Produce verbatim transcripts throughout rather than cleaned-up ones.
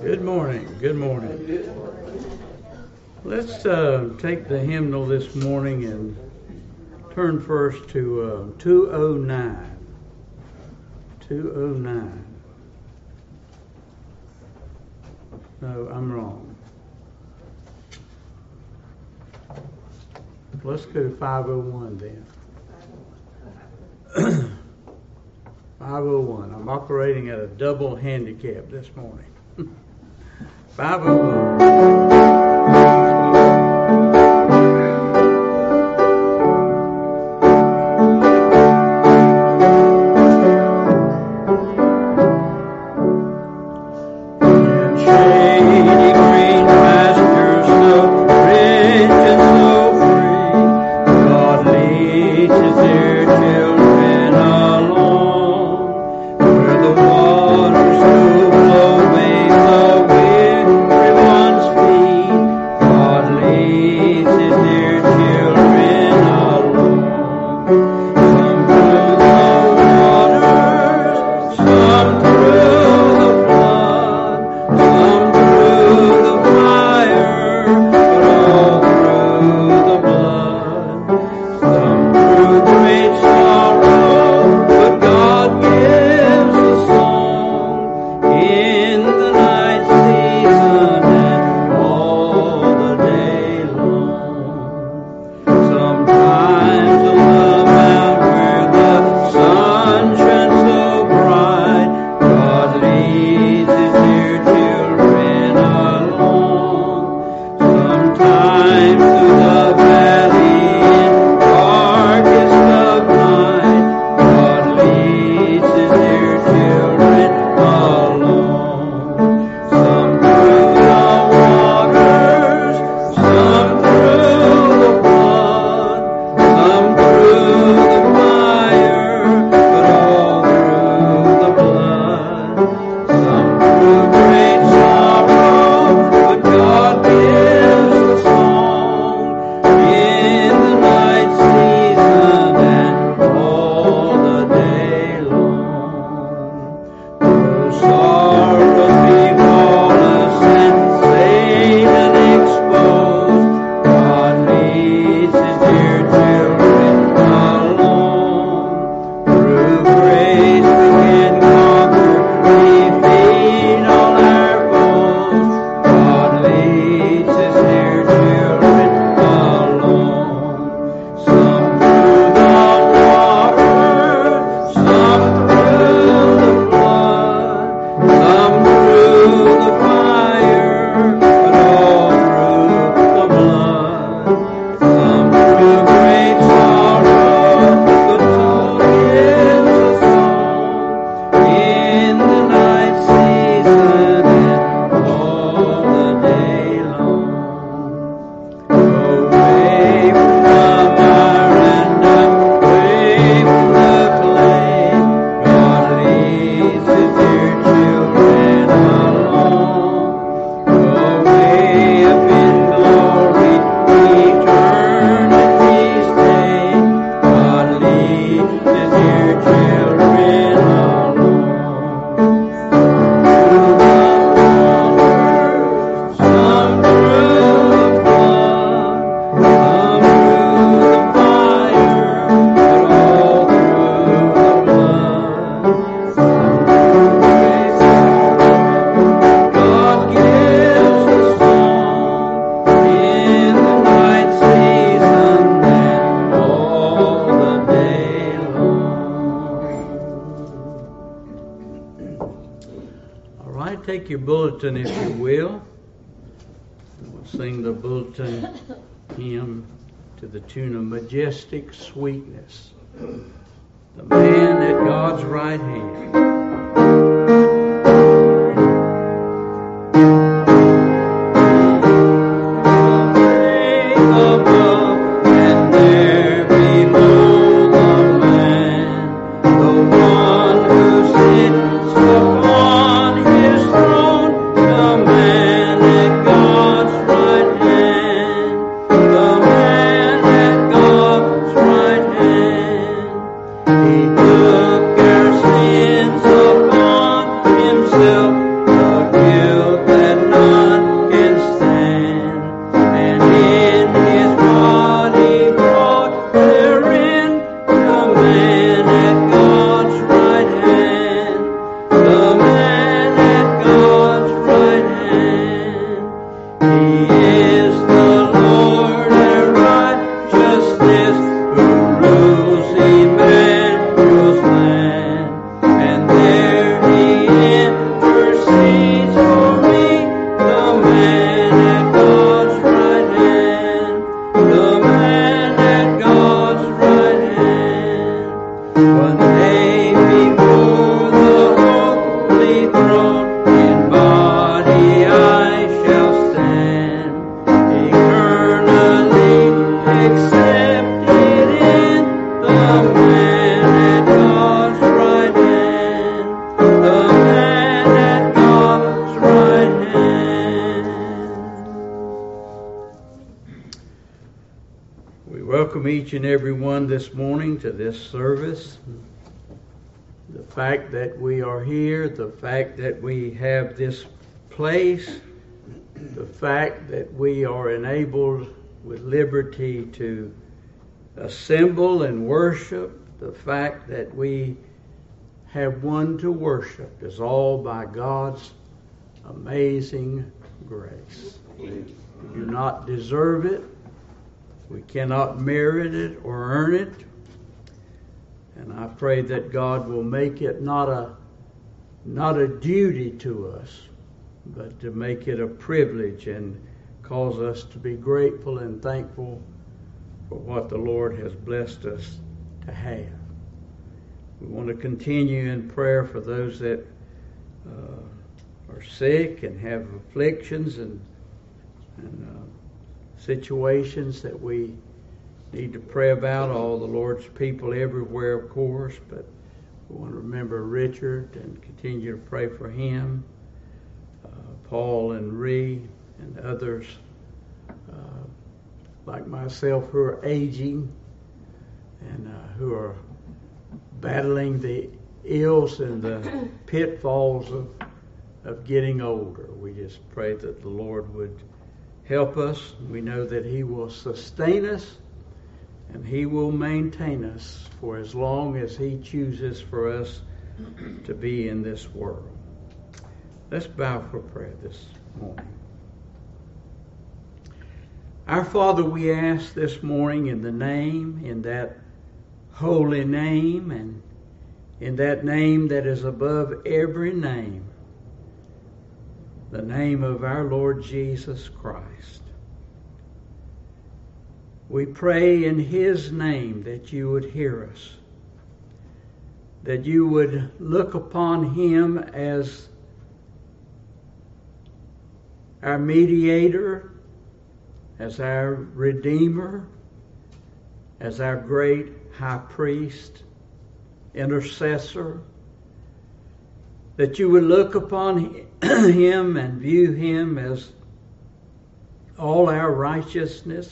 Good morning. Good morning. Let's uh, take the hymnal this morning and turn first to uh, two oh nine. two oh nine. No, I'm wrong. Let's go to five oh one then. five oh one. I'm operating at a double handicap this morning. five oh one. Take your bulletin, if you will. We'll sing the bulletin hymn to the tune of Majestic Sweetness. The man at God's right hand. He took our sins welcome each and every one this morning to this service. The fact that we are here, the fact that we have this place, the fact that we are enabled with liberty to assemble and worship, the fact that we have one to worship is all by God's amazing grace. We do not deserve it. We cannot merit it or earn it. And I pray that God will make it not a not a duty to us, but to make it a privilege and cause us to be grateful and thankful for what the Lord has blessed us to have. We want to continue in prayer for those that uh, are sick and have afflictions and, and uh, situations that we need to pray about. All the Lord's people everywhere, of course, but we want to remember Richard and continue to pray for him, uh, Paul and Ree and others uh, like myself who are aging and uh, who are battling the ills and the pitfalls of, of getting older. We just pray that the Lord would help us. We know that He will sustain us and He will maintain us for as long as He chooses for us to be in this world. Let's bow for prayer this morning. Our Father, we ask this morning in the name, in that holy name, and in that name that is above every name, the name of our Lord Jesus Christ. We pray in His name that you would hear us, that you would look upon Him as our mediator, as our Redeemer, as our great high priest, intercessor, that you would look upon Him and view Him as all our righteousness,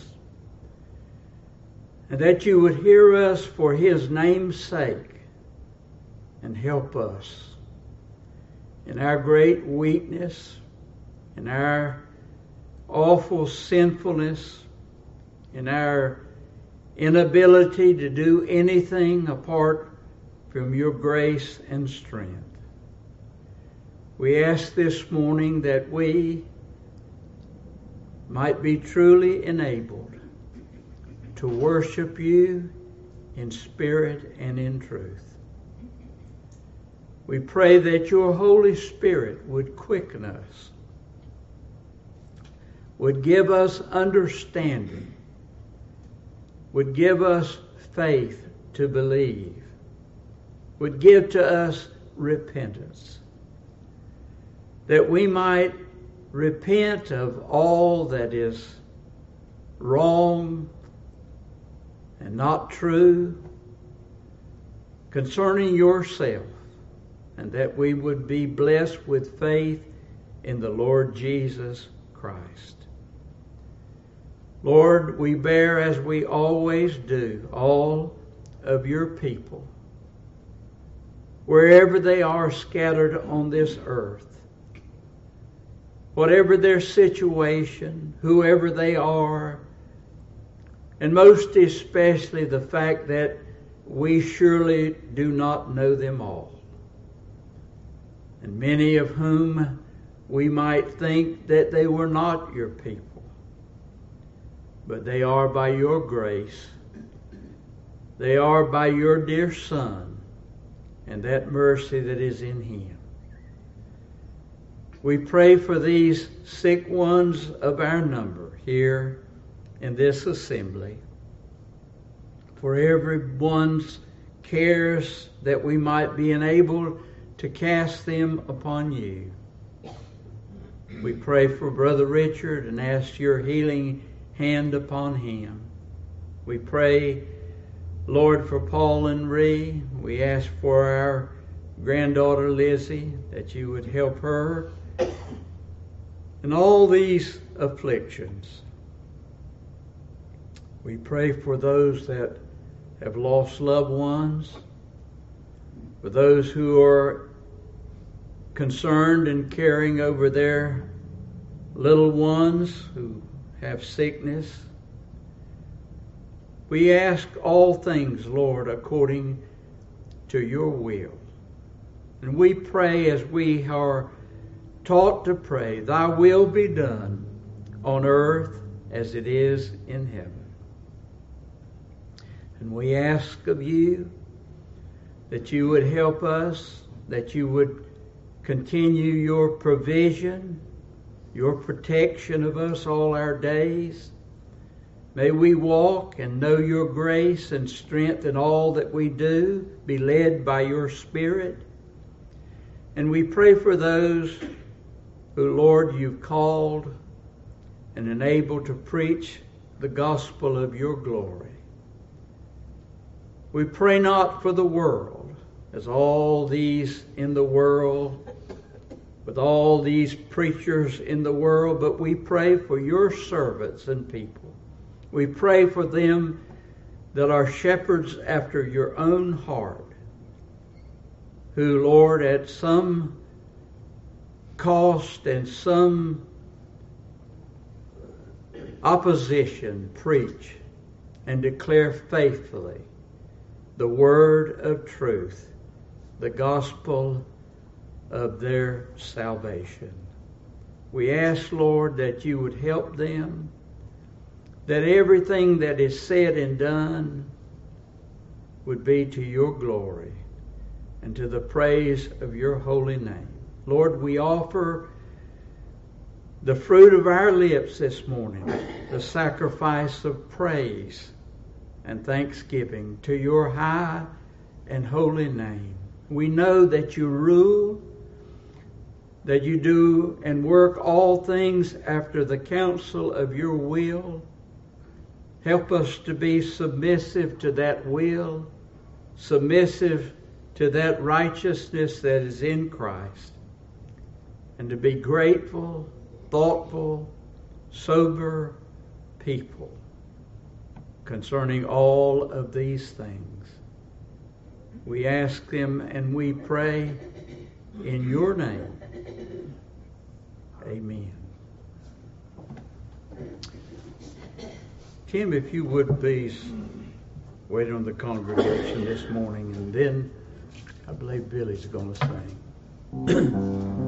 and that you would hear us for His name's sake and help us in our great weakness, in our awful sinfulness, in our inability to do anything apart from your grace and strength. We ask this morning that we might be truly enabled to worship you in spirit and in truth. We pray that your Holy Spirit would quicken us, would give us understanding, would give us faith to believe, would give to us repentance, that we might repent of all that is wrong and not true concerning yourself, and that we would be blessed with faith in the Lord Jesus Christ. Lord, we bear, as we always do, all of your people, wherever they are scattered on this earth, whatever their situation, whoever they are, and most especially the fact that we surely do not know them all, and many of whom we might think that they were not your people, but they are by your grace. They are by your dear Son and that mercy that is in Him. We pray for these sick ones of our number here in this assembly, for everyone's cares that we might be enabled to cast them upon you. We pray for Brother Richard and ask your healing hand upon him. We pray, Lord, for Paul and Ree. We ask for our granddaughter Lizzie, that you would help her in all these afflictions. We pray for those that have lost loved ones, for those who are concerned and caring over their little ones who have sickness. We ask all things, Lord, according to your will. And we pray as we are taught to pray, thy will be done on earth as it is in heaven. And we ask of you that you would help us, that you would continue your provision, your protection of us all our days. May we walk and know your grace and strength in all that we do, be led by your Spirit. And we pray for those who, Lord, you've called and enabled to preach the gospel of your glory. We pray not for the world, as all these in the world, with all these preachers in the world, but we pray for your servants and people. We pray for them that are shepherds after your own heart, who, Lord, at some cost and some opposition, preach and declare faithfully the word of truth, the gospel of their salvation. We ask, Lord, that you would help them, that everything that is said and done would be to your glory and to the praise of your holy name. Lord, we offer the fruit of our lips this morning, the sacrifice of praise and thanksgiving to your high and holy name. We know that you rule, that you do and work all things after the counsel of your will. Help us to be submissive to that will, submissive to that righteousness that is in Christ, and to be grateful, thoughtful, sober people concerning all of these things. We ask them and we pray in your name. Amen. Tim, if you would please wait on the congregation this morning, and then I believe Billy's going to sing.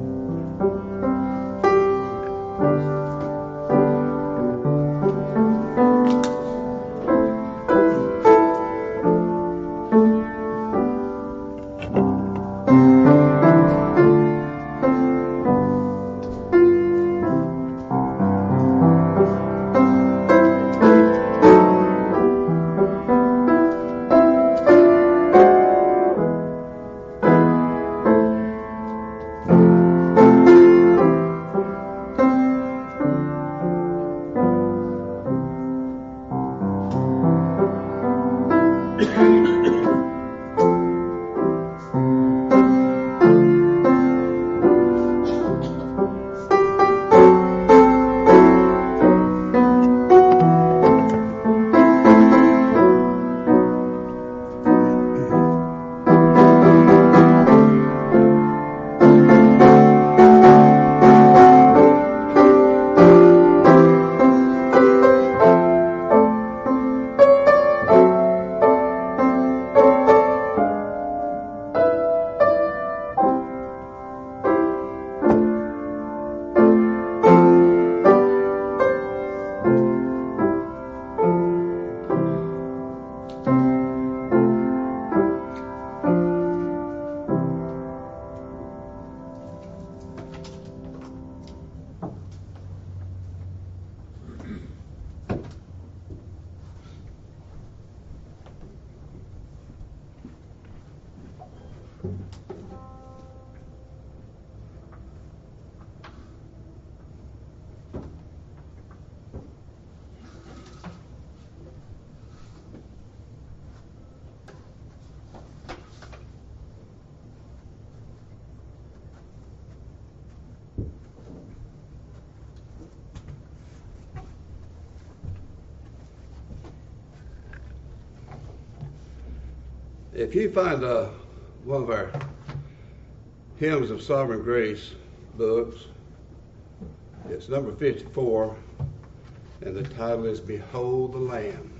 If you find uh, one of our Hymns of Sovereign Grace books, it's number fifty-four, and the title is Behold the Lamb.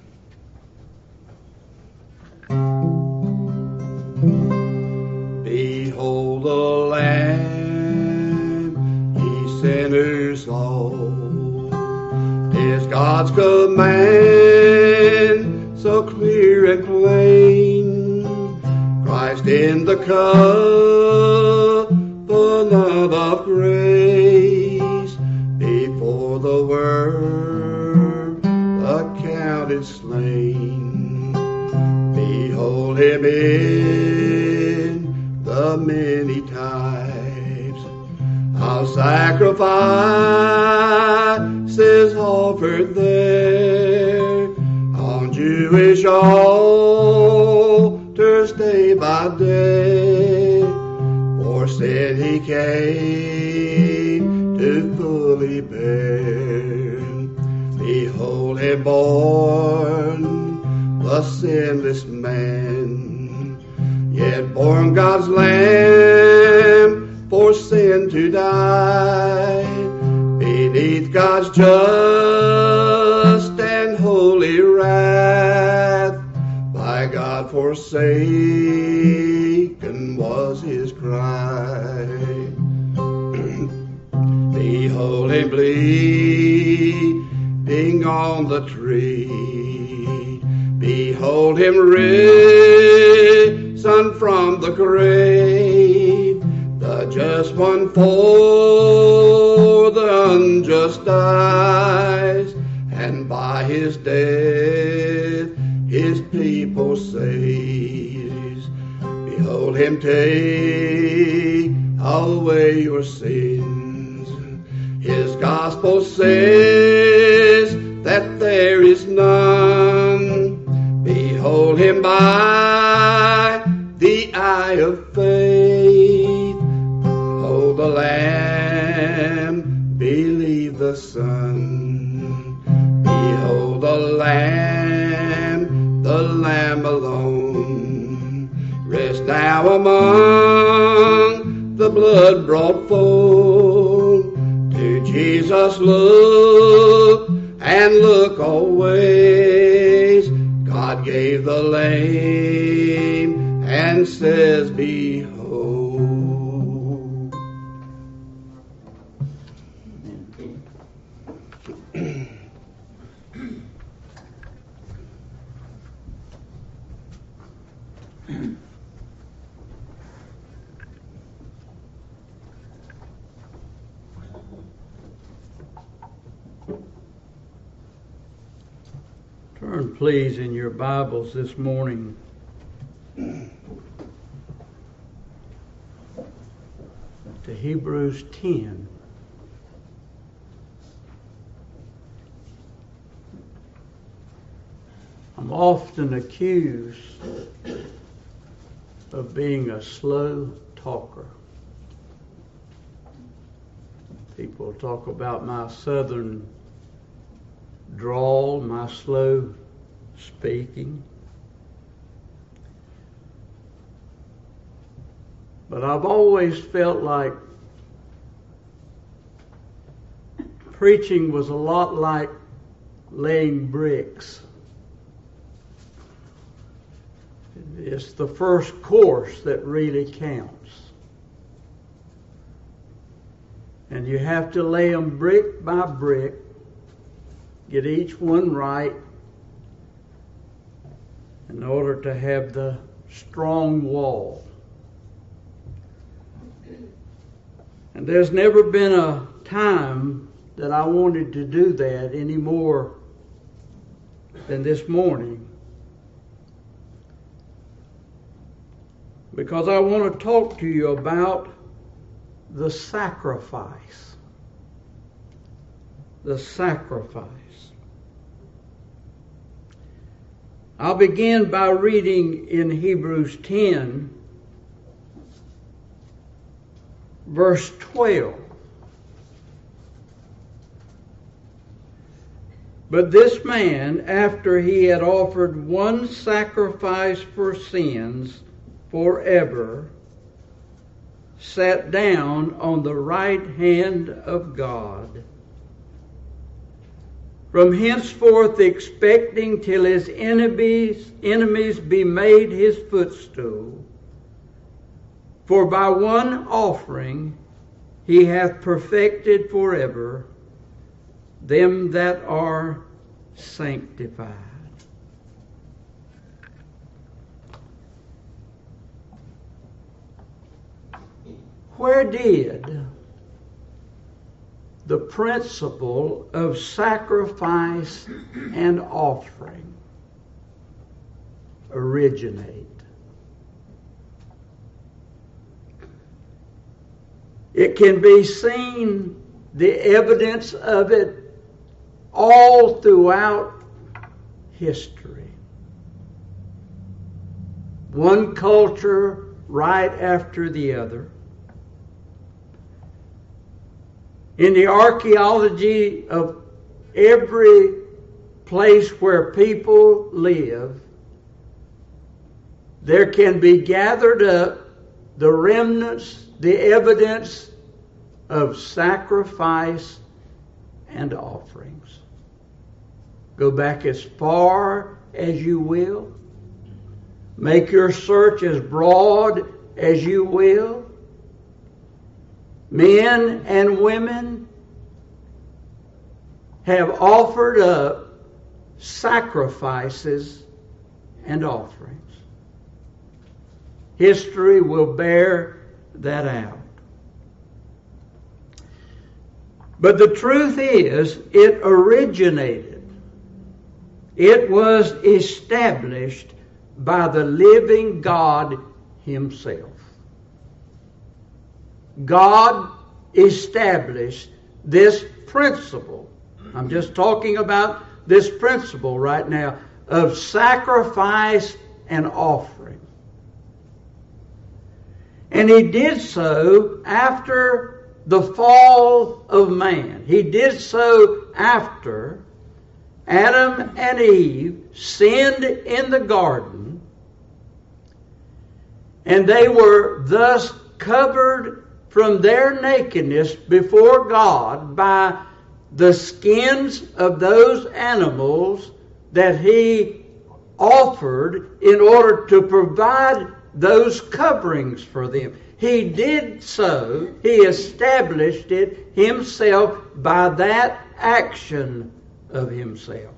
Behold the Lamb, ye sinners all. 'Tis God's command, so clear and plain. Christ in the covenant of grace, before the world accounted slain. Behold him in the many types of sacrifices offered there on Jewish altars day by day. For sin he came to fully bear. Behold him born, the sinless man, yet born God's Lamb for sin to die. Beneath God's just and holy wrath, by God forsaken was his cry. Behold him bleeding on the tree. Behold him risen from the grave. The just one for the unjust dies, and by his death his people saves. Behold him take away your sins. His gospel says that there is none. Behold him by the eye of faith. Behold the Lamb, believe the Son. Behold the Lamb, the Lamb alone. Rest now among the blood-brought fold. To Jesus look, and look always. God gave the lame, and says, behold. Turn, please, in your Bibles this morning to Hebrews ten. I'm often accused of being a slow talker. People talk about my southern drawl, my slow speaking. But I've always felt like preaching was a lot like laying bricks. It's the first course that really counts. And you have to lay them brick by brick, get each one right in order to have the strong wall. And there's never been a time that I wanted to do that any more than this morning, because I want to talk to you about the sacrifice. The sacrifice. I'll begin by reading in Hebrews ten, verse twelve. But this man, after he had offered one sacrifice for sins forever, sat down on the right hand of God, from henceforth expecting till his enemies, enemies be made his footstool. For by one offering he hath perfected forever them that are sanctified. Where did the principle of sacrifice and offering originate? It can be seen, the evidence of it, all throughout history. One culture right after the other. In the archaeology of every place where people live, there can be gathered up the remnants, the evidence of sacrifice and offerings. Go back as far as you will. Make your search as broad as you will. Men and women have offered up sacrifices and offerings. History will bear that out. But the truth is, it originated. It was established by the living God Himself. God established this principle. I'm just talking about this principle right now of sacrifice and offering. And He did so after the fall of man. He did so after Adam and Eve sinned in the garden, and they were thus covered from their nakedness before God by the skins of those animals that He offered in order to provide those coverings for them. He did so, He established it Himself by that action of Himself.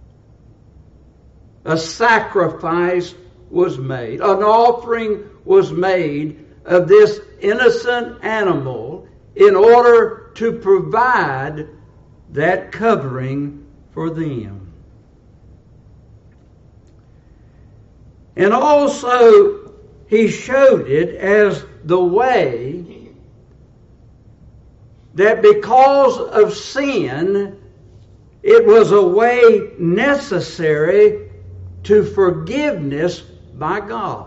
A sacrifice was made, an offering was made of this innocent animal in order to provide that covering for them. And also, He showed it as the way that because of sin, it was a way necessary to forgiveness by God.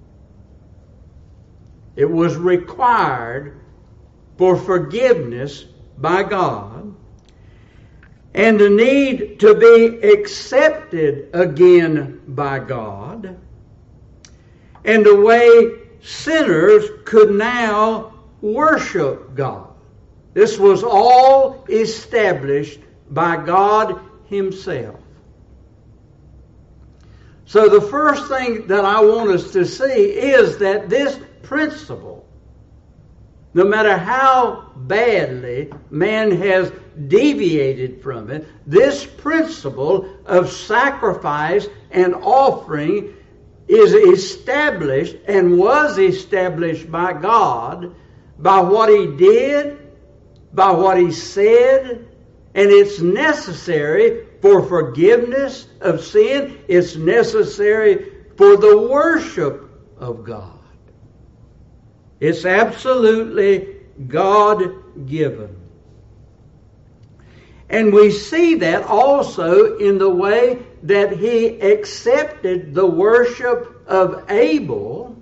It was required for forgiveness by God, and the need to be accepted again by God, and the way sinners could now worship God. This was all established by God Himself. So the first thing that I want us to see is that this principle, no matter how badly man has deviated from it, this principle of sacrifice and offering is established and was established by God by what He did, by what He said, and it's necessary for forgiveness of sin. It's necessary for the worship of God. It's absolutely God-given. And we see that also in the way that He accepted the worship of Abel,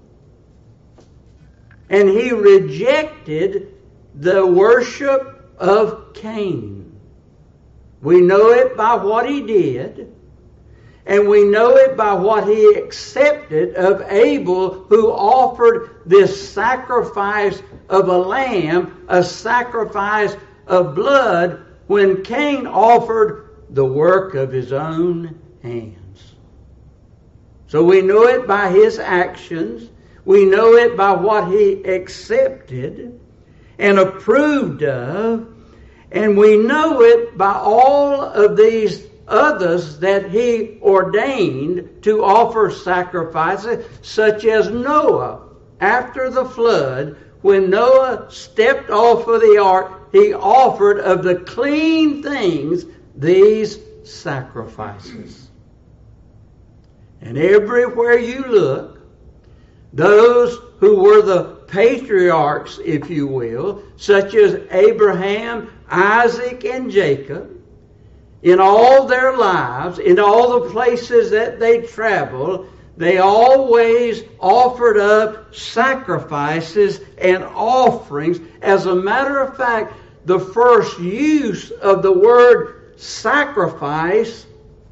and He rejected the worship of Cain. We know it by what he did, and we know it by what he accepted of Abel, who offered this sacrifice of a lamb, a sacrifice of blood, when Cain offered the work of his own hands. So we know it by his actions. We know it by what he accepted and approved of. And we know it by all of these others that he ordained to offer sacrifices, such as Noah. After the flood, when Noah stepped off of the ark, he offered of the clean things these sacrifices. And everywhere you look, those who were the patriarchs, if you will, such as Abraham, Isaac, and Jacob, in all their lives, in all the places that they traveled, they always offered up sacrifices and offerings. As a matter of fact, the first use of the word sacrifice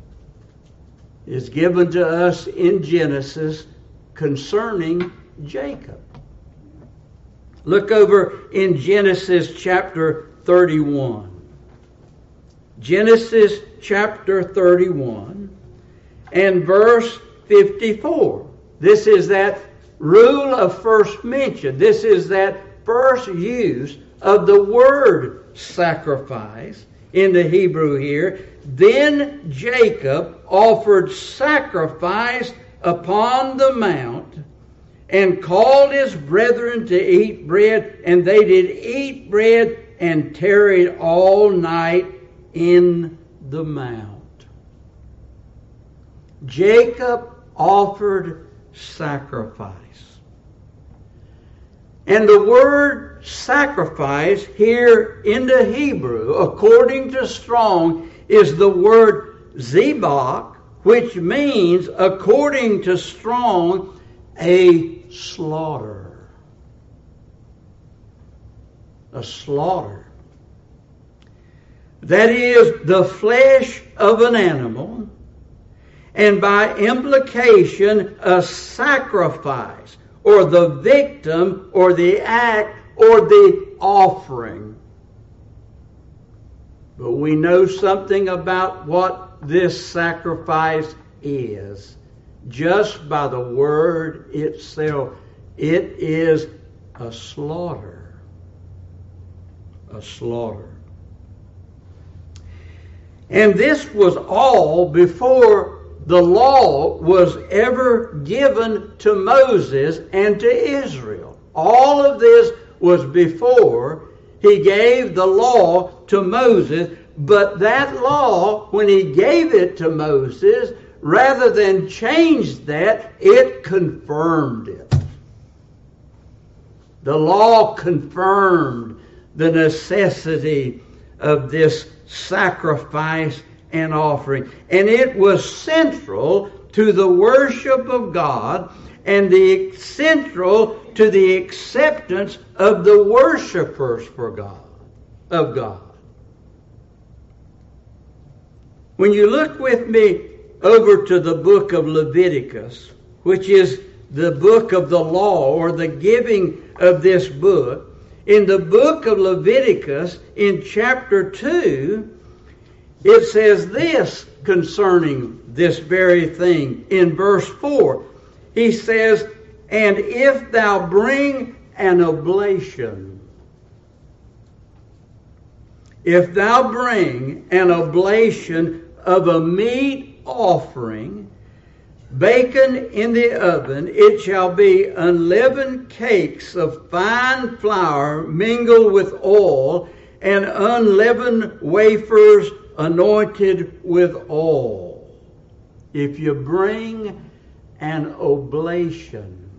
is given to us in Genesis concerning Jacob. Look over in Genesis chapter thirty-one. Genesis chapter thirty-one and verse fifty-four. This is that rule of first mention. This is that first use of the word sacrifice in the Hebrew here. Then Jacob offered sacrifice upon the mount, and called his brethren to eat bread, and they did eat bread and tarried all night in the mount. Jacob offered sacrifice. And the word sacrifice here in the Hebrew, according to Strong, is the word zebach, which means, according to Strong, a slaughter. A slaughter. That is, the flesh of an animal, and by implication, a sacrifice, or the victim, or the act, or the offering. But we know something about what this sacrifice is, just by the word itself. It is a slaughter. A slaughter. And this was all before the law was ever given to Moses and to Israel. All of this was before he gave the law to Moses. But that law, when he gave it to Moses, rather than change that, it confirmed it. The law confirmed the necessity of this sacrifice and offering. And it was central to the worship of God, and the central to the acceptance of the worshipers for God, of God. When you look with me over to the book of Leviticus, which is the book of the law, or the giving of this book, in the book of Leviticus, in chapter two, it says this concerning this very thing. In verse four, he says, "And if thou bring an oblation, if thou bring an oblation of a meat offering, baken in the oven, it shall be unleavened cakes of fine flour mingled with oil, and unleavened wafers anointed with oil." If you bring an oblation,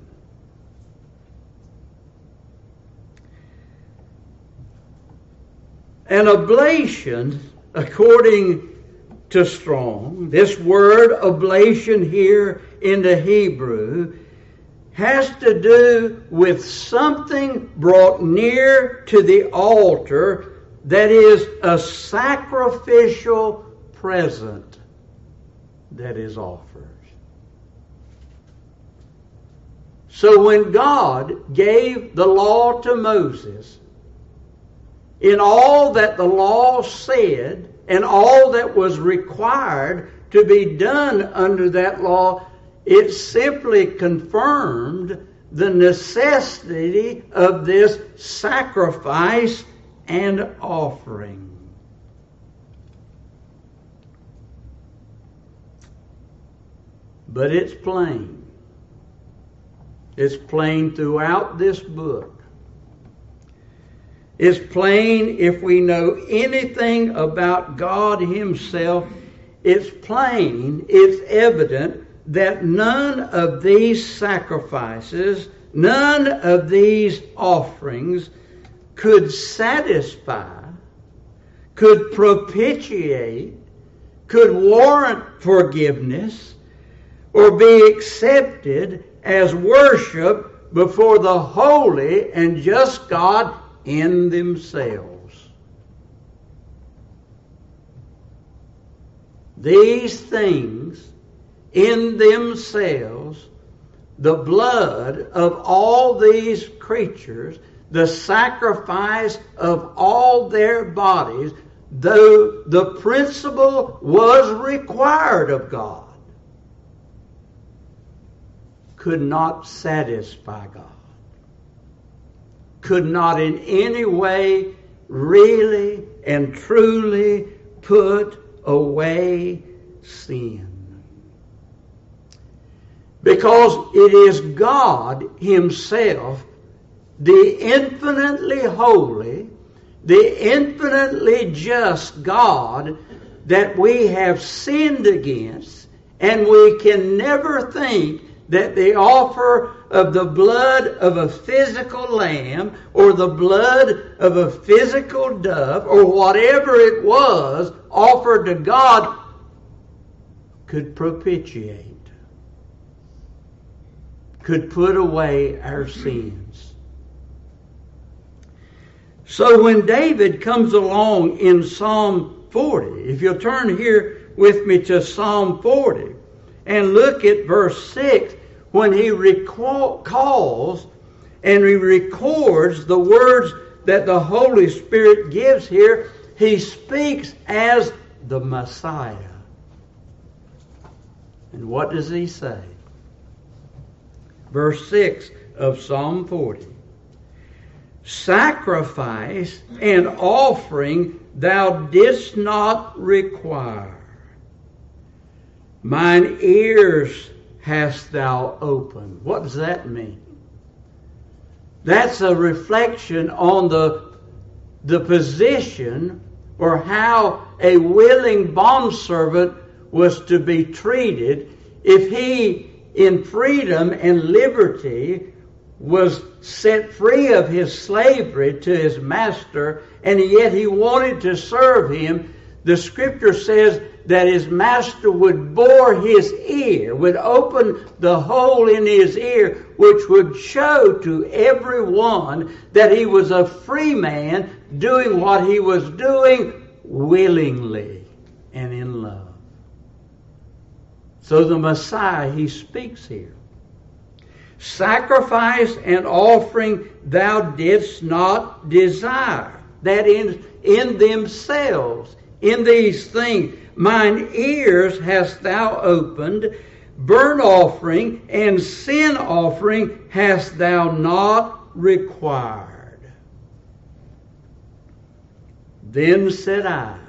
an oblation, according to Strong, this word oblation here in the Hebrew has to do with something brought near to the altar that is a sacrificial present that is offered. So when God gave the law to Moses, in all that the law said and all that was required to be done under that law, it simply confirmed the necessity of this sacrifice and offering. But it's plain. It's plain throughout this book. It's plain if we know anything about God Himself. It's plain, it's evident that none of these sacrifices, none of these offerings could satisfy, could propitiate, could warrant forgiveness, or be accepted as worship before the holy and just God in themselves. These things in themselves, the blood of all these creatures, the sacrifice of all their bodies, though the principle was required of God, could not satisfy God. Could not in any way really and truly put away sin. Because it is God Himself, the infinitely holy, the infinitely just God, that we have sinned against, and we can never think that the offer of the blood of a physical lamb or the blood of a physical dove or whatever it was offered to God could propitiate, could put away our sins. So when David comes along in Psalm forty, if you'll turn here with me to Psalm forty and look at verse six, when he recalls and he records the words that the Holy Spirit gives here, he speaks as the Messiah. And what does he say? Verse six of Psalm forty. Sacrifice and offering thou didst not require. Mine ears hast thou opened. What does that mean? That's a reflection on the, the position or how a willing bondservant was to be treated if he, in freedom and liberty, was set free of his slavery to his master, and yet he wanted to serve him. The Scripture says that his master would bore his ear, would open the hole in his ear, which would show to everyone that he was a free man doing what he was doing willingly and in love. So the Messiah, he speaks here. Sacrifice and offering thou didst not desire. That in, in themselves, in these things, mine ears hast thou opened, burnt offering and sin offering hast thou not required. Then said I,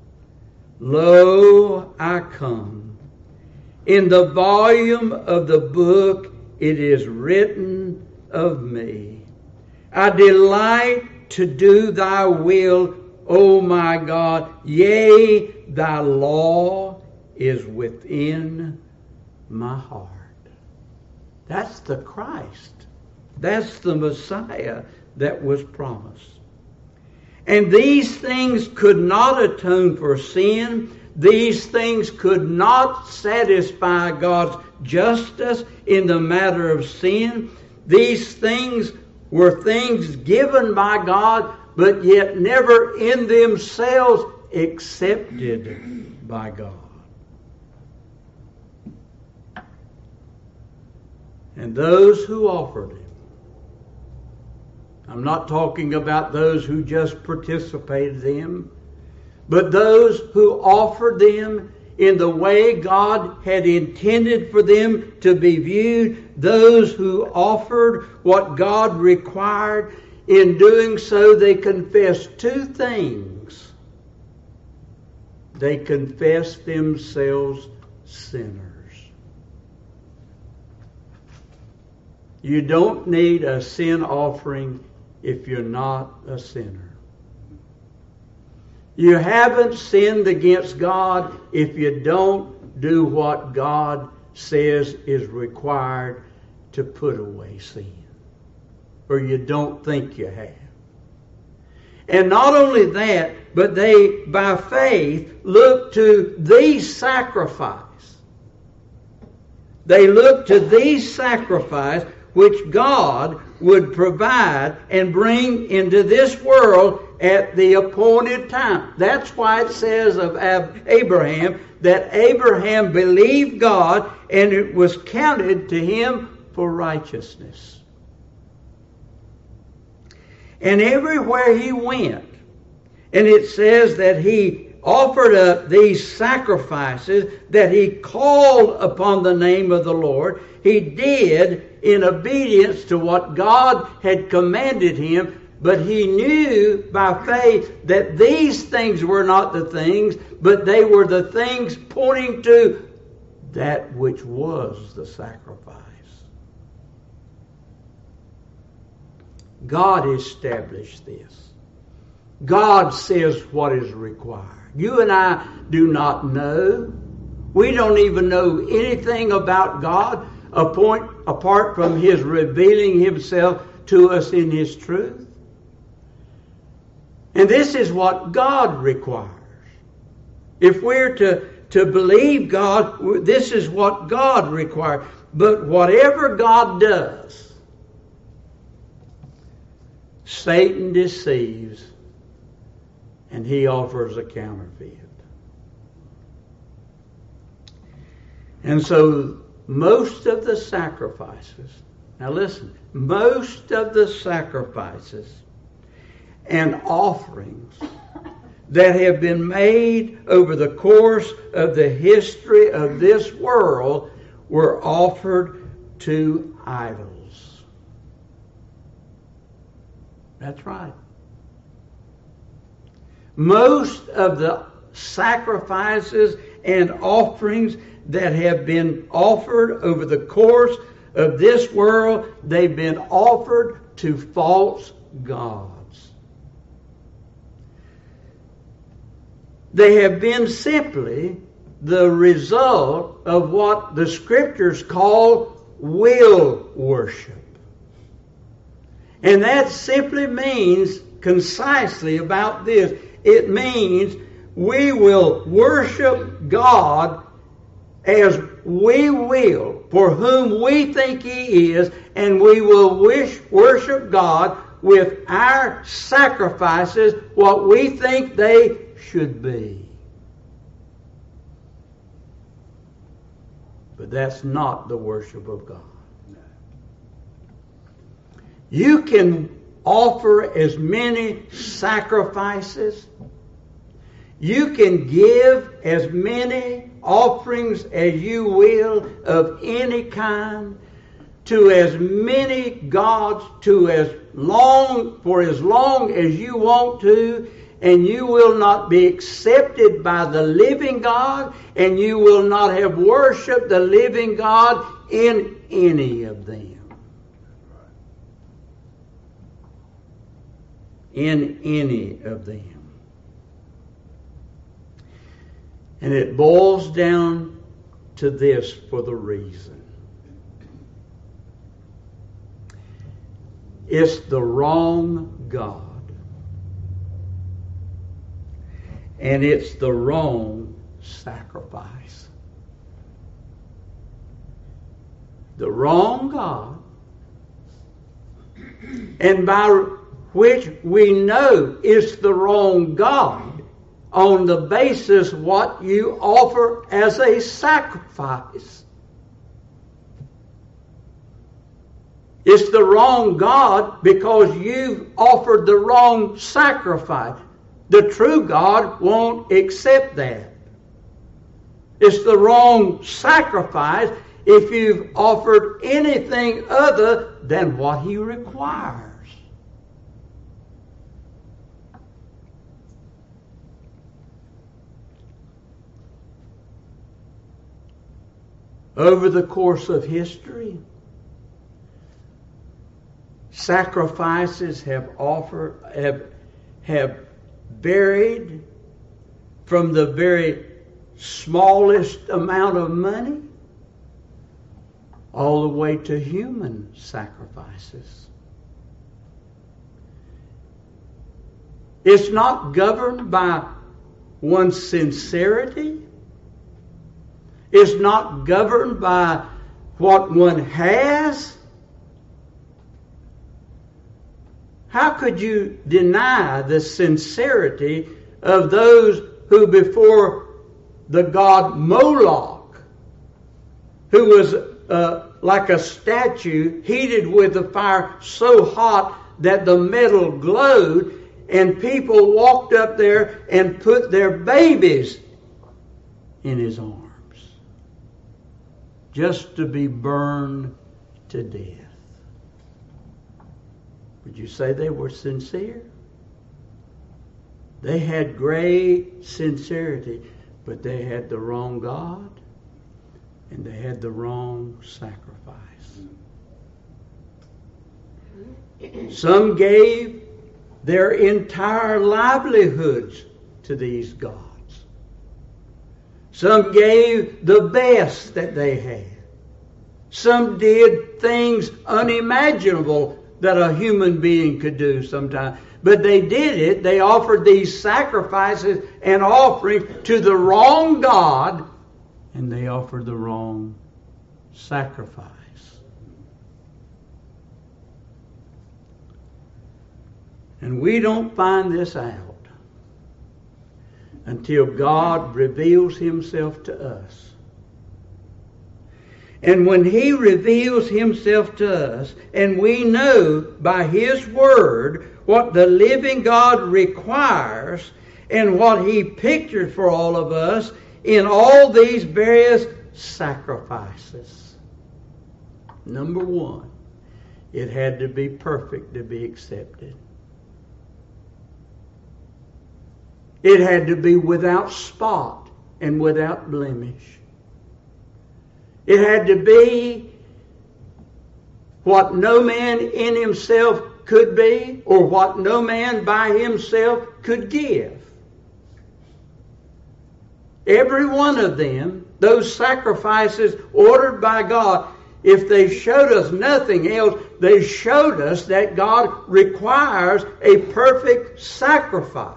Lo, I come. In the volume of the book it is written of me. I delight to do thy will, O my God. Yea, thy law is within my heart. That's the Christ. That's the Messiah that was promised. And these things could not atone for sin. These things could not satisfy God's justice in the matter of sin. These things were things given by God but yet never in themselves accepted by God. And those who offered Him, I'm not talking about those who just participated in them, but those who offered them in the way God had intended for them to be viewed, those who offered what God required. In doing so, they confessed two things. They confessed themselves sinners. You don't need a sin offering if you're not a sinner. You haven't sinned against God if you don't do what God says is required to put away sin, or you don't think you have. And not only that, but they, by faith, look to the sacrifice. They look to the sacrifice which God would provide and bring into this world at the appointed time. That's why it says of Abraham that Abraham believed God and it was counted to him for righteousness. And everywhere he went, and it says that he offered up these sacrifices, that he called upon the name of the Lord. He did in obedience to what God had commanded him. But he knew by faith that these things were not the things, but they were the things pointing to that which was the sacrifice. God established this. God says what is required. You and I do not know. We don't even know anything about God apart from His revealing Himself to us in His truth. And this is what God requires. If we're to, to believe God, this is what God requires. But whatever God does, Satan deceives and he offers a counterfeit. And so most of the sacrifices, now listen, most of the sacrifices and offerings that have been made over the course of the history of this world were offered to idols. That's right. Most of the sacrifices and offerings that have been offered over the course of this world, they've been offered to false gods. They have been simply the result of what the Scriptures call will worship. And that simply means, concisely about this, it means we will worship God as we will, for whom we think He is, and we will wish, worship God with our sacrifices, what we think they should be. But that's not the worship of God. You can offer as many sacrifices. You can give as many offerings as you will of any kind to as many gods, to as long, for as long as you want to, and you will not be accepted by the living God, and you will not have worshiped the living God in any of them. In any of them. And it boils down to this for the reason. It's the wrong God. And it's the wrong sacrifice. The wrong God. And by which we know is the wrong God, on the basis what you offer as a sacrifice. It's the wrong God because you've offered the wrong sacrifice. The true God won't accept that. It's the wrong sacrifice if you've offered anything other than what He requires. Over the course of history, sacrifices have offered have have varied from the very smallest amount of money all the way to human sacrifices. It's not governed by one's sincerity. It's not governed by what one has. How could you deny the sincerity of those who before the god Moloch, who was uh, like a statue heated with a fire so hot that the metal glowed, and people walked up there and put their babies in his arms just to be burned to death? Would you say they were sincere? They had great sincerity, but they had the wrong God and they had the wrong sacrifice. Some gave their entire livelihoods to these gods. Some gave the best that they had. Some did things unimaginable that a human being could do sometimes. But they did it. They offered these sacrifices and offerings to the wrong God, and they offered the wrong sacrifice. And we don't find this out until God reveals Himself to us. And when He reveals Himself to us, and we know by His Word what the living God requires and what He pictured for all of us in all these various sacrifices. Number one, it had to be perfect to be accepted. It had to be without spot and without blemish. It had to be what no man in himself could be, or what no man by himself could give. Every one of them, those sacrifices ordered by God, if they showed us nothing else, they showed us that God requires a perfect sacrifice.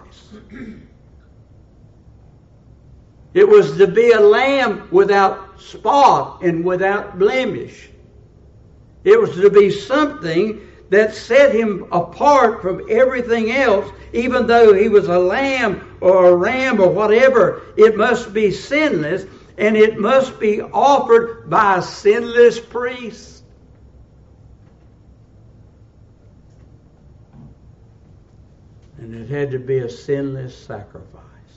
It was to be a lamb without spot and without blemish. It was to be something that set Him apart from everything else. Even though He was a lamb or a ram or whatever, it must be sinless, and it must be offered by a sinless priest. And it had to be a sinless sacrifice.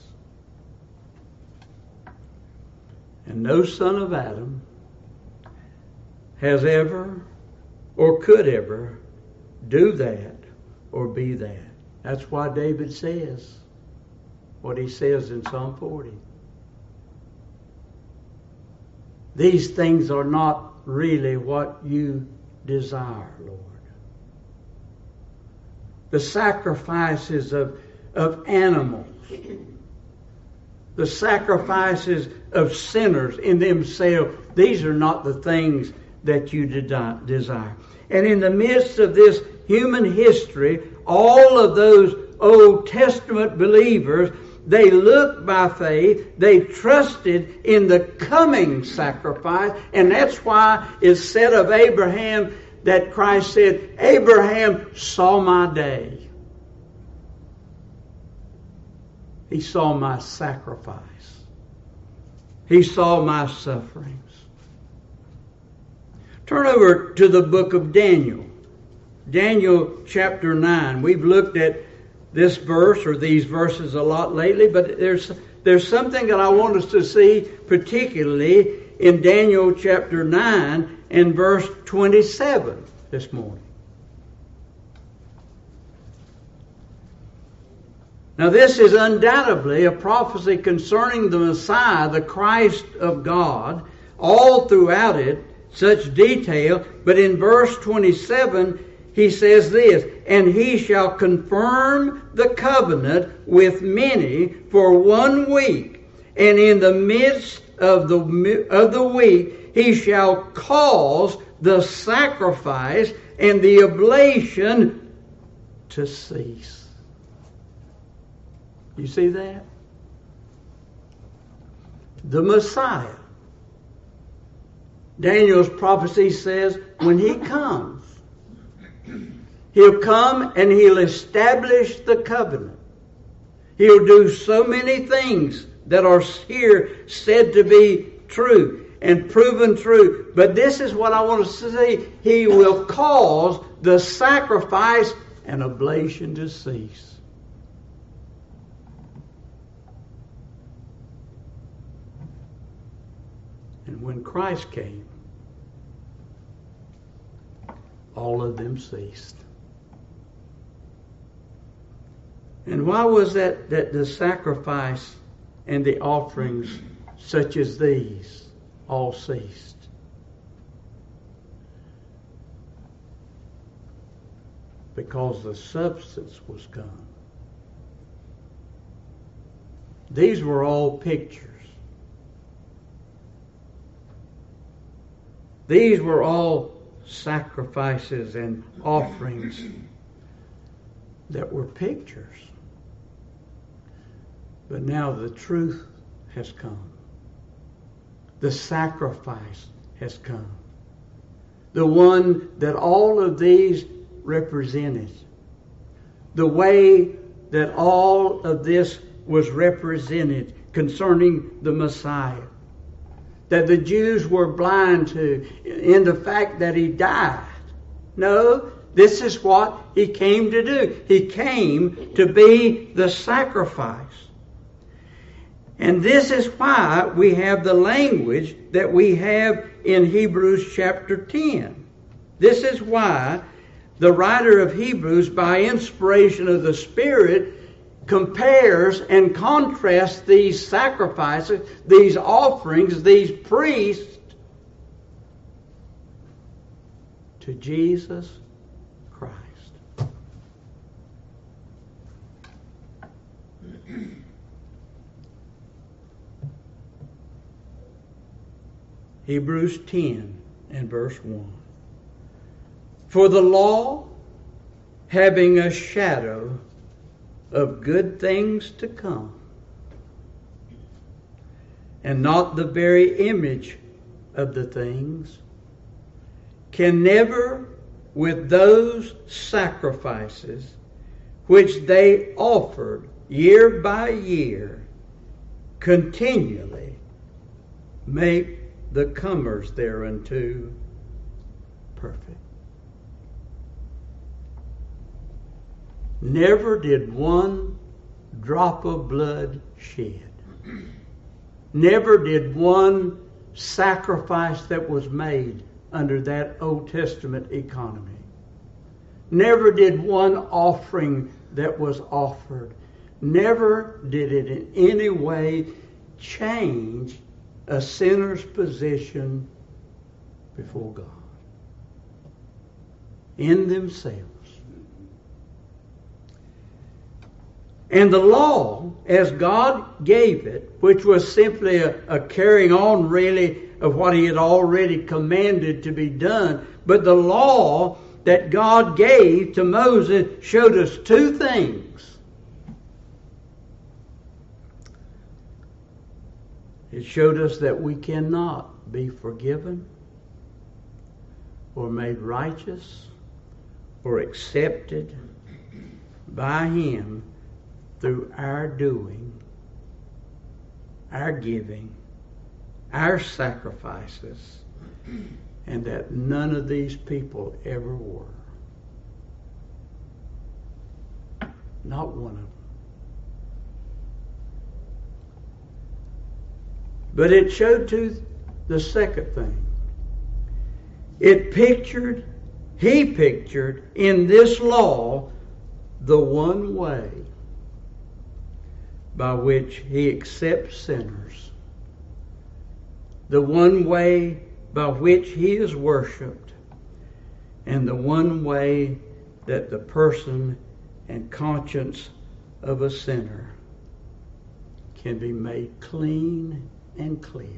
And no son of Adam has ever or could ever do that or be that. That's why David says what he says in Psalm forty. These things are not really what you desire, Lord. The sacrifices of, of animals, the sacrifices of sinners in themselves, these are not the things that you desire. And in the midst of this human history, all of those Old Testament believers, they looked by faith, they trusted in the coming sacrifice, and that's why it's said of Abraham that Christ said, Abraham saw my day. He saw my sacrifice. He saw my sufferings. Turn over to the book of Daniel. Daniel chapter nine. We've looked at this verse or these verses a lot lately, but there's there's something that I want us to see, particularly in Daniel chapter nine and verse twenty-seven this morning. Now this is undoubtedly a prophecy concerning the Messiah, the Christ of God, all throughout it, such detail. But in verse twenty-seven, he says this, "And he shall confirm the covenant with many for one week, and in the midst of the, of the week he shall cause the sacrifice and the oblation to cease." You see that? The Messiah. Daniel's prophecy says when he comes, he'll come and he'll establish the covenant. He'll do so many things that are here said to be true and proven true. But this is what I want us to see. He will cause the sacrifice and oblation to cease. And when Christ came, all of them ceased. And why was that that the sacrifice and the offerings such as these all ceased? Because the substance was gone. These were all pictures. These were all sacrifices and offerings that were pictures. But now the truth has come. The sacrifice has come. The one that all of these represented. The way that all of this was represented concerning the Messiah. That the Jews were blind to in the fact that he died. No, this is what he came to do. He came to be the sacrifice. And this is why we have the language that we have in Hebrews chapter ten. This is why the writer of Hebrews, by inspiration of the Spirit, compares and contrasts these sacrifices, these offerings, these priests to Jesus Christ. Hebrews ten and verse one. For the law, having a shadow of good things to come, and not the very image of the things, can never, with those sacrifices which they offered year by year, continually make the comers thereunto perfect. Never did one drop of blood shed. Never did one sacrifice that was made under that Old Testament economy. Never did one offering that was offered. Never did it in any way change a sinner's position before God. In themselves. And the law, as God gave it, which was simply a, a carrying on really of what he had already commanded to be done, but the law that God gave to Moses showed us two things. It showed us that we cannot be forgiven or made righteous or accepted by him through our doing our giving, our sacrifices, and that none of these people ever were. Not one of them. But it showed to the second thing. It pictured, he pictured in this law the one way by which he accepts sinners, the one way by which he is worshipped, and the one way that the person and conscience of a sinner can be made clean and clear.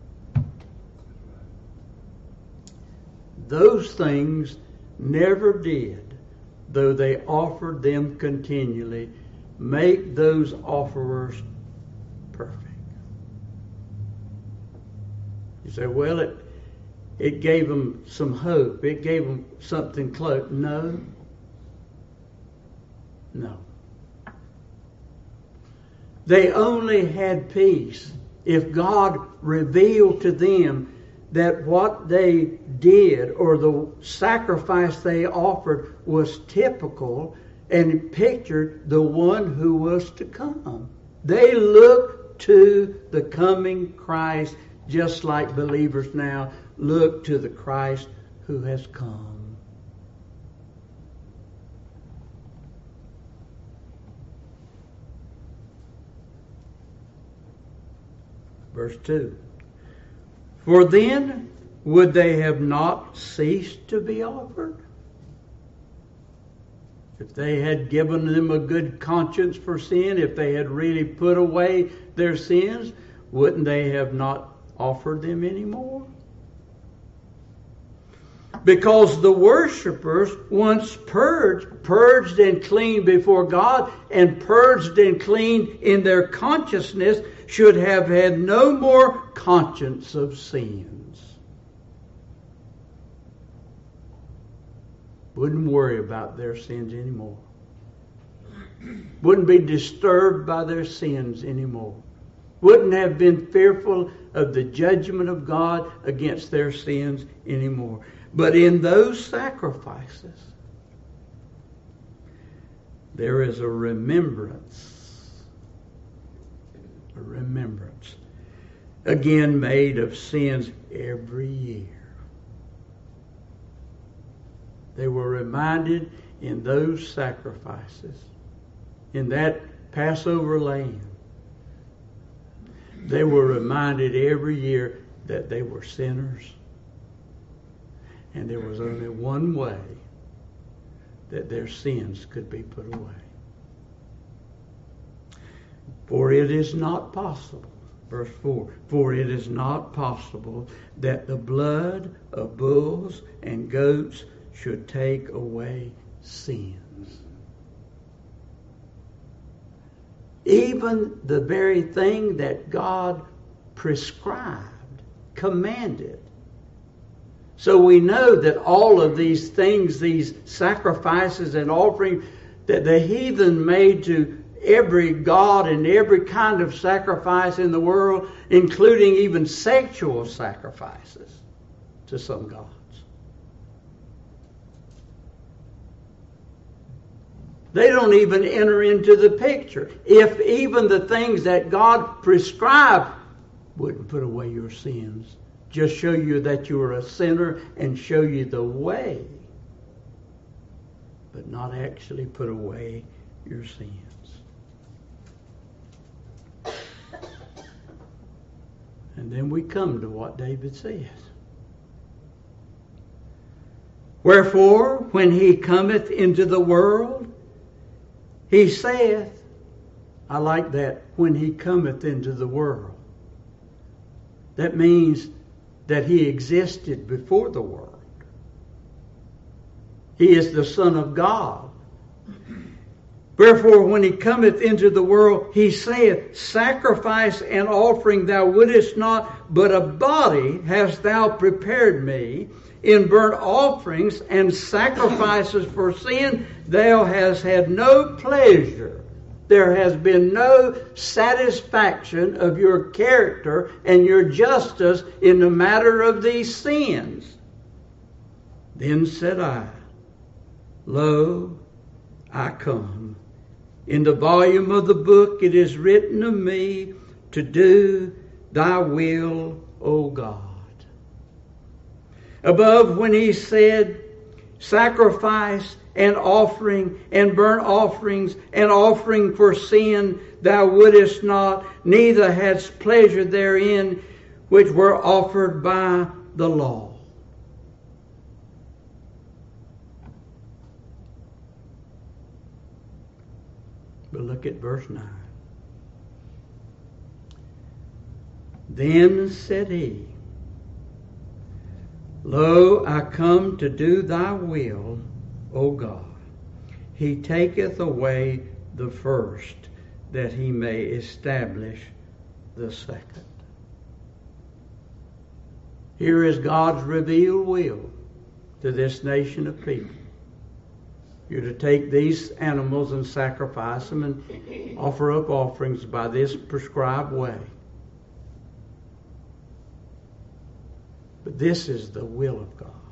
Those things never did, though they offered them continually, make those offerers perfect. You say, well, it it gave them some hope. It gave them something close. No. No. They only had peace if God revealed to them that what they did or the sacrifice they offered was typical and pictured the one who was to come. They looked to the coming Christ, just like believers now look to the Christ who has come. Verse two. For then would they have not ceased to be offered? If they had given them a good conscience for sin, if they had really put away their sins, wouldn't they have not offered them anymore? Because the worshipers, once purged, purged and cleaned before God, and purged and cleaned in their consciousness, should have had no more conscience of sins. Wouldn't worry about their sins anymore. Wouldn't be disturbed by their sins anymore. Wouldn't have been fearful of the judgment of God against their sins anymore. But in those sacrifices, there is a remembrance. A remembrance. Again made of sins every year. They were reminded in those sacrifices, in that Passover lamb. They were reminded every year that they were sinners. And there was only one way that their sins could be put away. For it is not possible, verse four, for it is not possible that the blood of bulls and goats should take away sins. Even the very thing that God prescribed, commanded. So we know that all of these things, these sacrifices and offerings that the heathen made to every god and every kind of sacrifice in the world, including even sexual sacrifices to some gods. They don't even enter into the picture. If even the things that God prescribed wouldn't put away your sins, just show you that you are a sinner and show you the way, but not actually put away your sins. And then we come to what David says. Wherefore, when he cometh into the world, he saith, I like that, when he cometh into the world. That means that he existed before the world. He is the Son of God. Wherefore, when he cometh into the world, he saith, sacrifice and offering thou wouldest not, but a body hast thou prepared me. In burnt offerings and sacrifices for sin, thou hast had no pleasure. there has been no satisfaction of your character and your justice in the matter of these sins. Then said I, Lo, I come. In the volume of the book it is written of me to do thy will, O God. Above, when he said, sacrifice and offering and burnt offerings and offering for sin thou wouldest not, neither hadst pleasure therein, which were offered by the law. But look at verse nine. Then said he, Lo, I come to do thy will, O God. He taketh away the first, that he may establish the second. Here is God's revealed will to this nation of people. You're to take these animals and sacrifice them and offer up offerings by this prescribed way. But this is the will of God.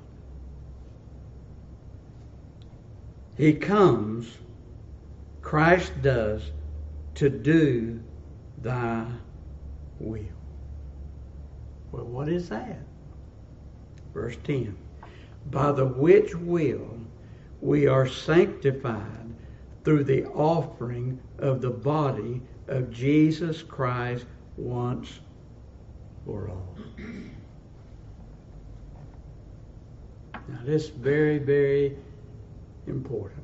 He comes, Christ does, to do thy will. Well, what is that? Verse ten. By the which will we are sanctified through the offering of the body of Jesus Christ once for all. Now, this is very, very important.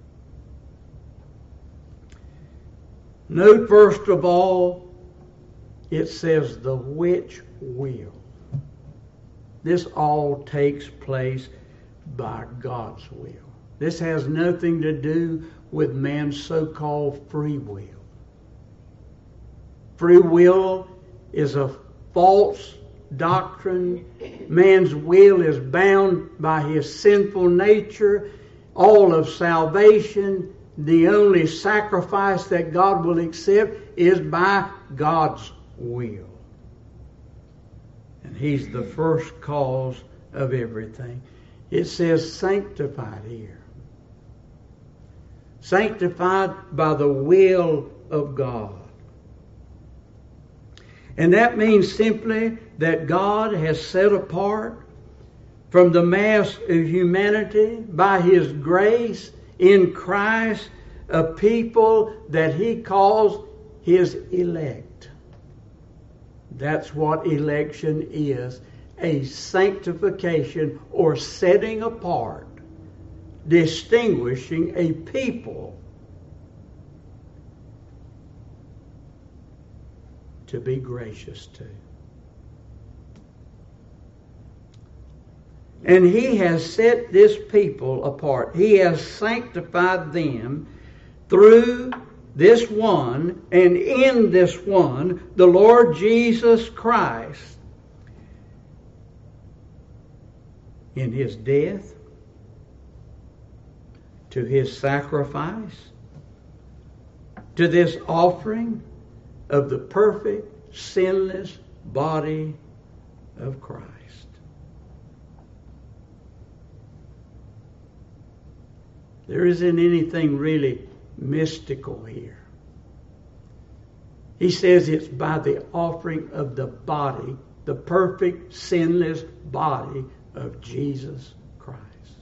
Note first of all, it says the which will. This all takes place by God's will. This has nothing to do with man's so-called free will. Free will is a false doctrine. Man's will is bound by his sinful nature. All of salvation, the only sacrifice that God will accept is by God's will. And he's the first cause of everything. It says sanctified here. Sanctified by the will of God. And that means simply that God has set apart from the mass of humanity by his grace in Christ a people that he calls his elect. That's what election is, a sanctification or setting apart, distinguishing a people to be gracious to. And he has set this people apart. He has sanctified them through this one, and in this one, the Lord Jesus Christ, in his death, to his sacrifice, to this offering of the perfect, sinless body of Christ. There isn't anything really mystical here. He says it's by the offering of the body, the perfect, sinless body of Jesus Christ.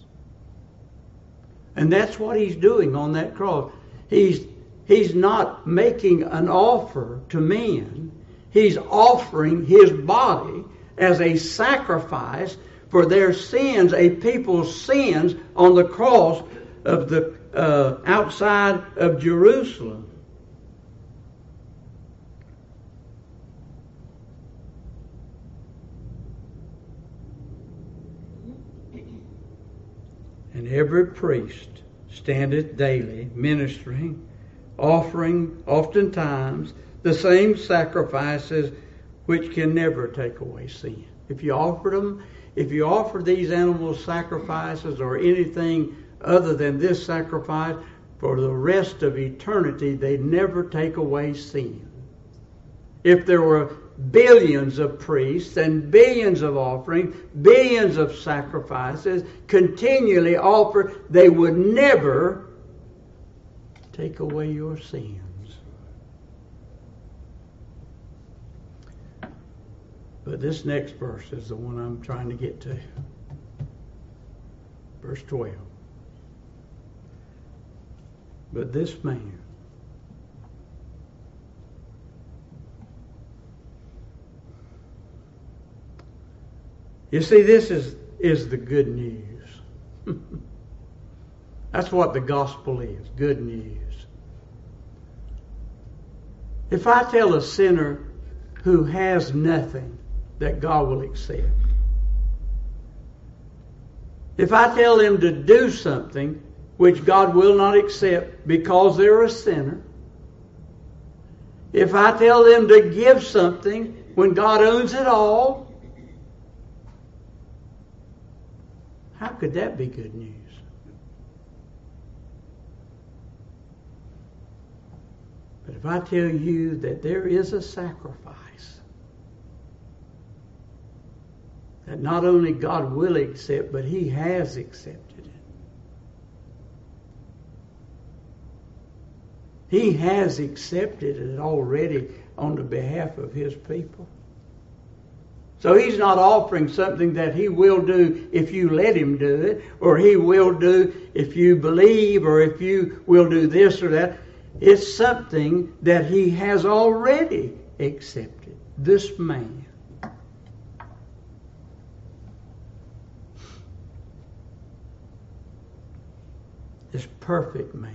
And that's what he's doing on that cross. He's, he's not making an offer to men. He's offering his body as a sacrifice for their sins, a people's sins, on the cross of the uh, outside of Jerusalem. And every priest standeth daily ministering, offering oftentimes the same sacrifices which can never take away sin. If you offered them, if you offer these animal sacrifices or anything other than this sacrifice, for the rest of eternity, they never take away sin. If there were billions of priests and billions of offerings, billions of sacrifices continually offered, they would never take away your sins. But this next verse is the one I'm trying to get to. Verse twelve. But this man, you see, this is, is the good news. That's what the gospel is, good news. If I tell a sinner who has nothing that God will accept, if I tell them to do something which God will not accept because they're a sinner, if I tell them to give something when God owns it all, how could that be good news? But if I tell you that there is a sacrifice that not only God will accept, but He has accepted it. He has accepted it already on the behalf of His people. So He's not offering something that He will do if you let Him do it, or He will do if you believe, or if you will do this or that. It's something that He has already accepted. This man. This perfect man.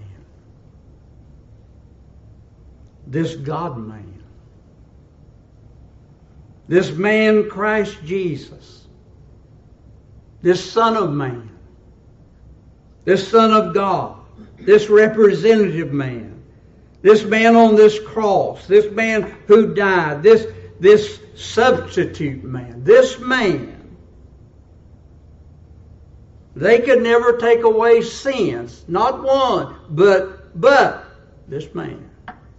This God man. This man, Christ Jesus. This Son of Man. This Son of God. This representative man. This man on this cross. This man who died. This, this substitute man. This man. They could never take away sins. Not one, but, but this man.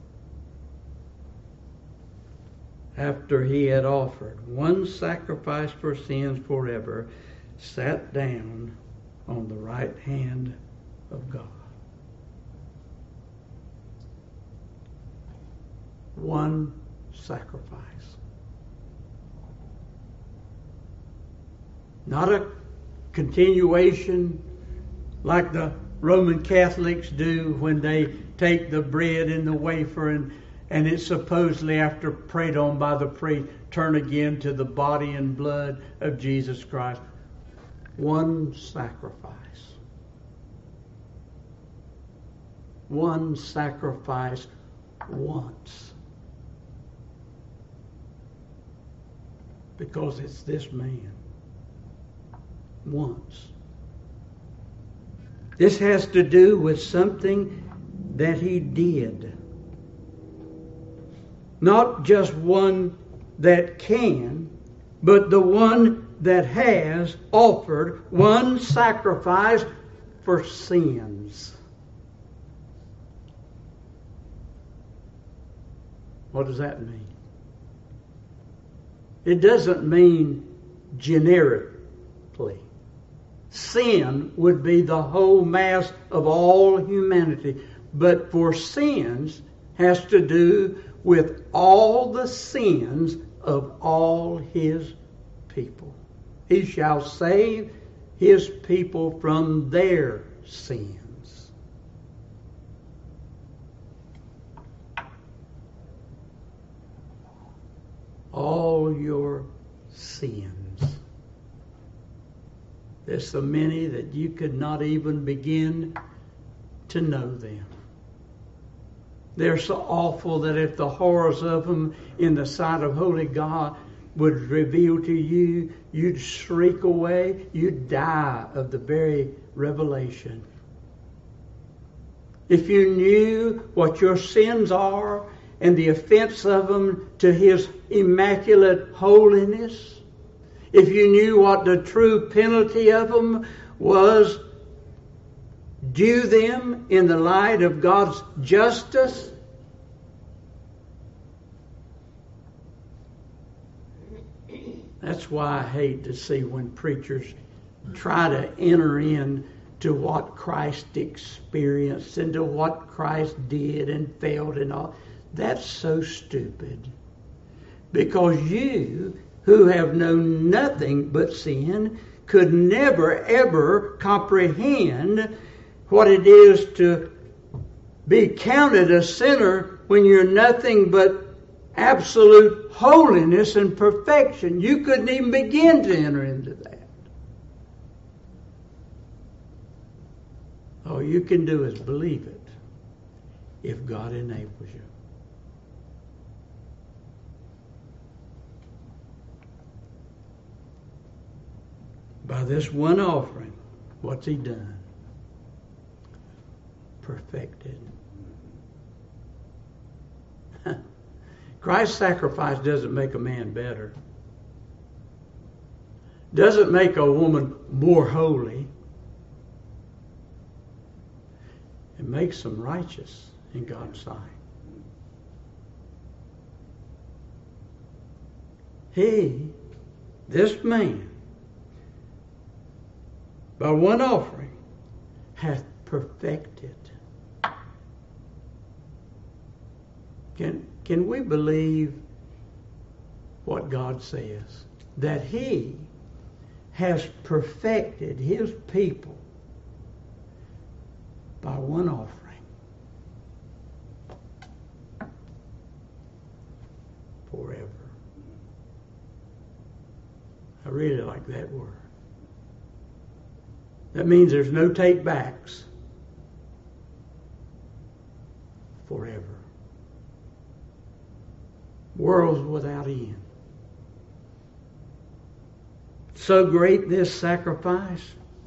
After he had offered one sacrifice for sins forever, sat down on the right hand of God. One sacrifice. Not a continuation like the Roman Catholics do when they take the bread and the wafer and, and it's supposedly, after prayed on by the priest, turn again to the body and blood of Jesus Christ. One sacrifice. One sacrifice once. Because it's this man. Once. This has to do with something that he did. Not just one that can, but the one that has offered one sacrifice for sins. What does that mean? It doesn't mean generically. Sin would be the whole mass of all humanity. But for sins has to do with all the sins of all His people. He shall save His people from their sins. All your sins. There's so many that you could not even begin to know them. They're so awful that if the horrors of them in the sight of holy God would reveal to you, you'd shriek away, you'd die of the very revelation. If you knew what your sins are and the offense of them to His immaculate holiness, if you knew what the true penalty of them was, due them in the light of God's justice? That's why I hate to see when preachers try to enter in to what Christ experienced and to what Christ did and felt and all. That's so stupid. Because you, who have known nothing but sin, could never ever comprehend what it is to be counted a sinner when you're nothing but absolute holiness and perfection. You couldn't even begin to enter into that. All you can do is believe it if God enables you. By this one offering, what's He done? Perfected. Christ's sacrifice doesn't make a man better. Doesn't make a woman more holy. It makes them righteous in God's sight. He, this man, by one offering, hath perfected. Can, can we believe what God says? That He has perfected His people by one offering. Forever. I really like that word. That means there's no take backs. Forever. Worlds without end. So great this sacrifice.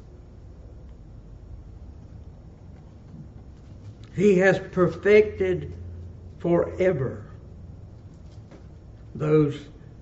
He has perfected forever those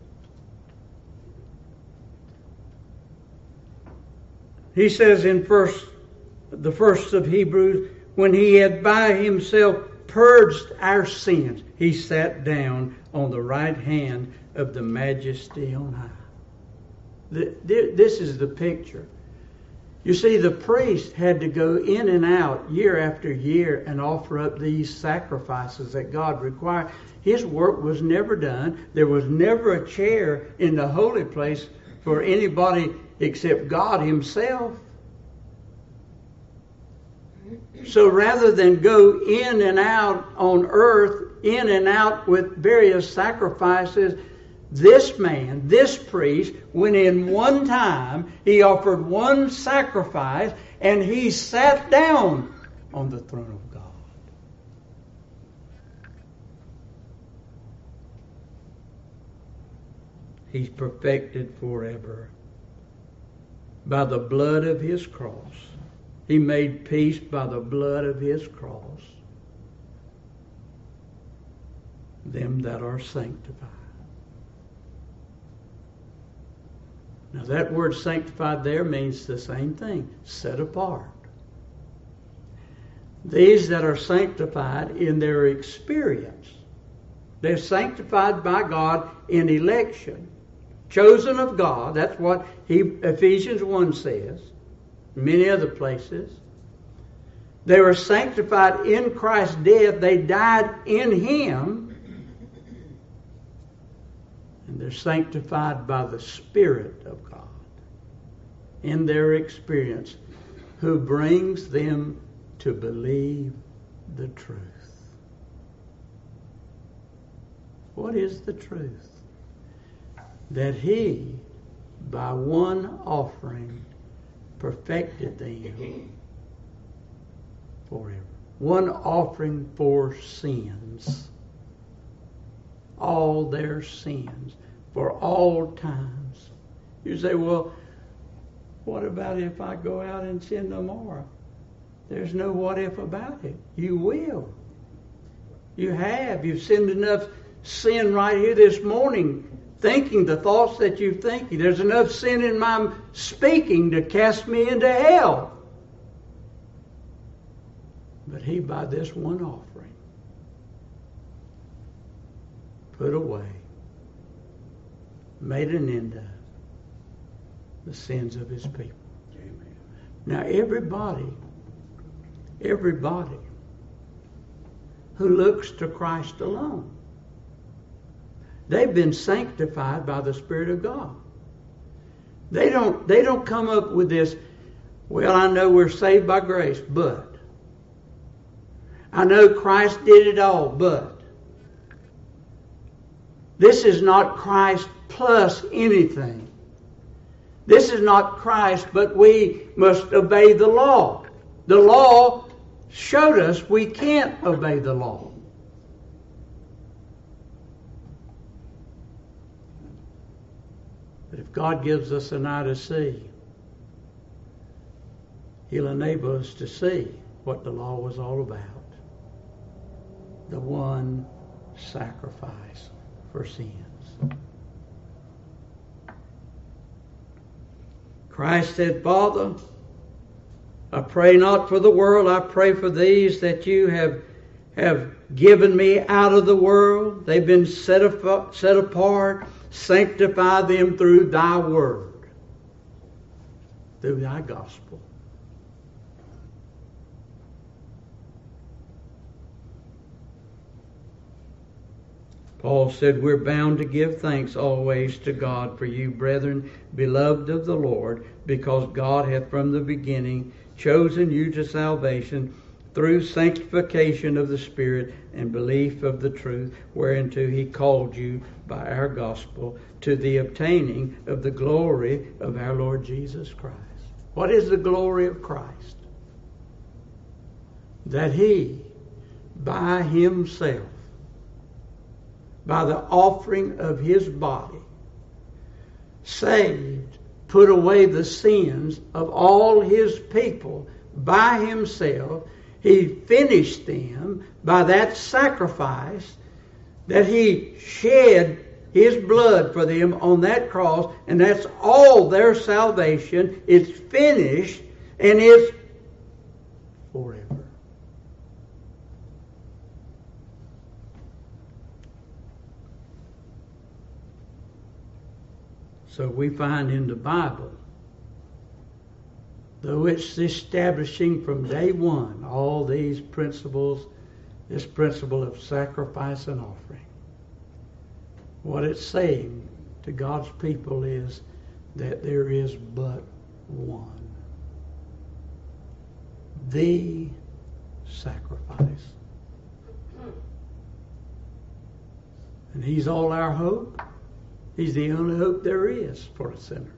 He says in first, the first of Hebrews, when He had by Himself purged our sins, He sat down on the right hand of the Majesty on high. The, this is the picture. You see, the priest had to go in and out year after year and offer up these sacrifices that God required. His work was never done. There was never a chair in the holy place for anybody except God Himself. So rather than go in and out on earth, in and out with various sacrifices, this man, this priest, went in one time, he offered one sacrifice, and he sat down on the throne of God. He's perfected forever. By the blood of His cross. He made peace by the blood of His cross. Them that are sanctified. Now that word sanctified there means the same thing. Set apart. These that are sanctified in their experience. They're sanctified by God in election. Chosen of God. That's what he, Ephesians one says. Many other places. They were sanctified in Christ's death. They died in Him. And they're sanctified by the Spirit of God in their experience, who brings them to believe the truth. What is the truth? That He, by one offering, perfected them forever. One offering for sins. All their sins. For all times. You say, well, what about if I go out and sin no more? There's no what if about it. You will. You have. You've sinned enough sin right here this morning, thinking the thoughts that you're thinking. There's enough sin in my speaking to cast me into hell. But he, by this one offering, put away, made an end of the sins of his people. Amen. Now everybody, everybody who looks to Christ alone, they've been sanctified by the Spirit of God. They don't, they don't come up with this, well, I know we're saved by grace, but I know Christ did it all, but this is not Christ plus anything. This is not Christ, but we must obey the law. The law showed us we can't obey the law. But if God gives us an eye to see, He'll enable us to see what the law was all about. The one sacrifice for sins. Christ said, Father, I pray not for the world, I pray for these that you have, have given me out of the world. They've been set, af- set apart. Sanctify them through thy word, through thy gospel. Paul said, we're bound to give thanks always to God for you, brethren, beloved of the Lord, because God hath from the beginning chosen you to salvation through sanctification of the Spirit and belief of the truth, whereunto he called you by our gospel, to the obtaining of the glory of our Lord Jesus Christ. What is the glory of Christ? That he, by himself, by the offering of his body, saved, put away the sins of all his people by himself. He finished them by that sacrifice, that he shed his blood for them on that cross, and that's all their salvation. It's finished, and it's forever. So we find in the Bible, though it's establishing from day one all these principles, this principle of sacrifice and offering, what it's saying to God's people is that there is but one. The sacrifice. And he's all our hope. He's the only hope there is for a sinner.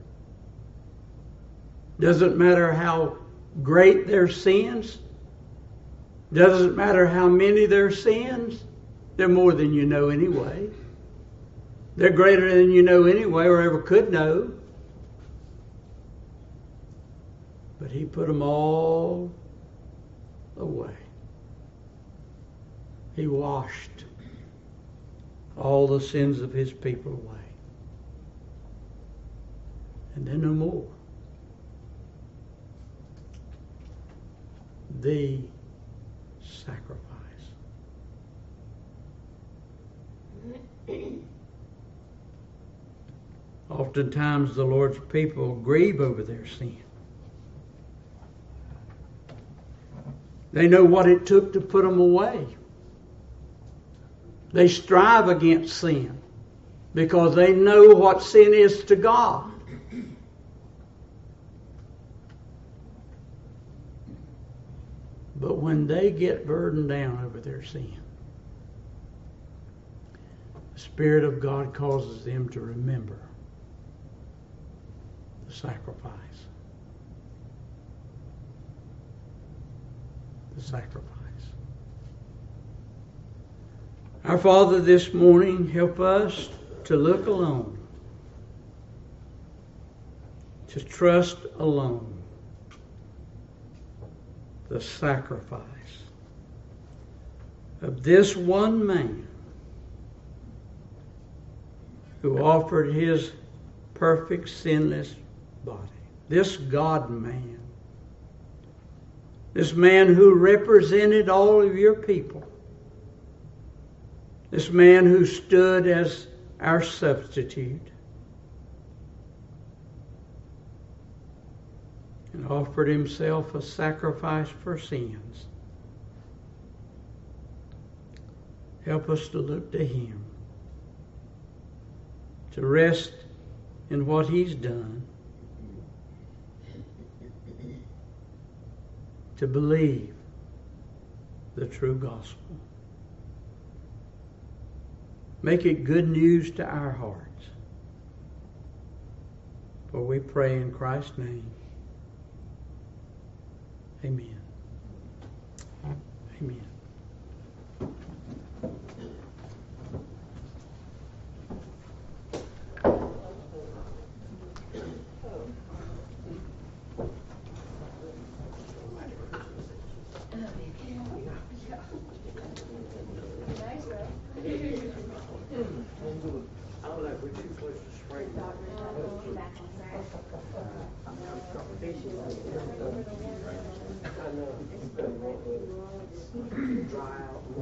Doesn't matter how great their sins. Doesn't matter how many their sins. They're more than you know anyway. They're greater than you know anyway or ever could know. But he put them all away. He washed all the sins of his people away. And then no more. The sacrifice. Oftentimes the Lord's people grieve over their sin. They know what it took to put them away. They strive against sin because they know what sin is to God. But when they get burdened down over their sin, the Spirit of God causes them to remember the sacrifice. The sacrifice. Our Father, this morning, help us to look alone, to trust alone. The sacrifice of this one man who offered his perfect sinless body. This God-man This man who represented all of your people. This man who stood as our substitute and offered himself a sacrifice for sins. Help us to look to him, to rest in what he's done, to believe the true gospel. Make it good news to our hearts. For we pray in Christ's name. Amen. Amen. Dry out.